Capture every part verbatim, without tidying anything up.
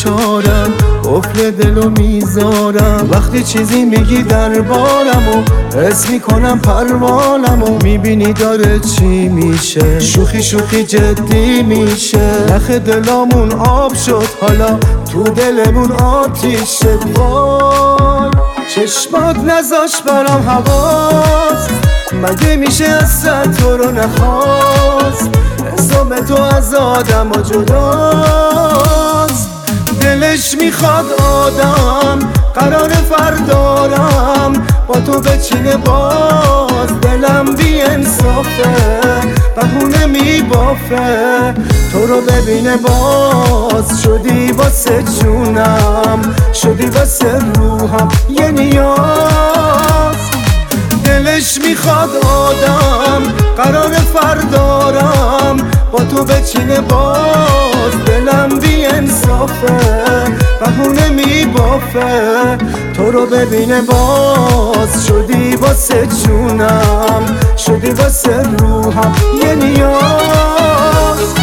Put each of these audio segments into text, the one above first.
بیچارم قفل دلو میذارم وقتی چیزی میگی دربارم و حس میکنم پروانم و میبینی داره چی میشه شوخی شوخی جدی میشه نخ دلامون آب شد حالا تو دلمون آتیشه وای چشمات نذاش برام حواس مگه میشه اصلا تو رو نخواست حساب تو از آدم و جداست دلش میخواد آدم قرار فردارم با تو بچینه باز دلم بی انصافه بهونه میبافه تو رو ببینه باز شدی واسه جونم شدی واسه روحم یه نیاز دلش میخواد آدم قرار فردارم با تو بچینه باز دلم بی انصافه بهونه میبافه تو رو ببینه باز شدی واسه جونم شدی واسه روحم یه نیاز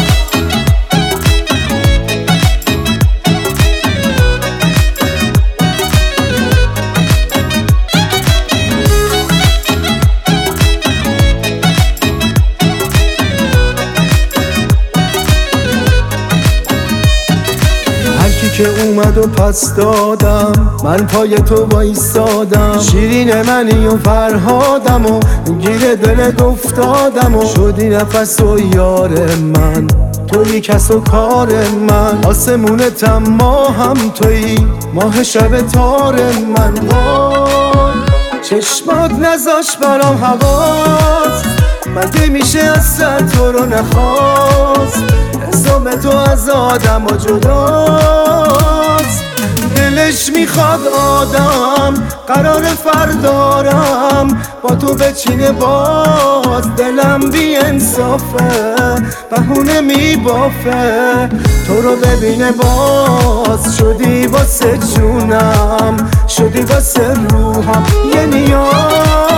که اومد و پس دادم من پای تو وایسادم شیرین منی و فرهادم و گیر دلت افتادم و شدی نفس و یار من توی کس و کار من آسمونتم ماهم توی ماه شب تار من وای چشمات نذاش برام حواس مگه میشه اصلا تو رو نخواست حساب تو از آدم و جداست دلش میخواد آدم قرار فردارم با تو بچینه باز دلم بی انصافه بهونه میبافه تو رو ببینه باز شدی واسه جونم شدی واسه روحم یه نیاز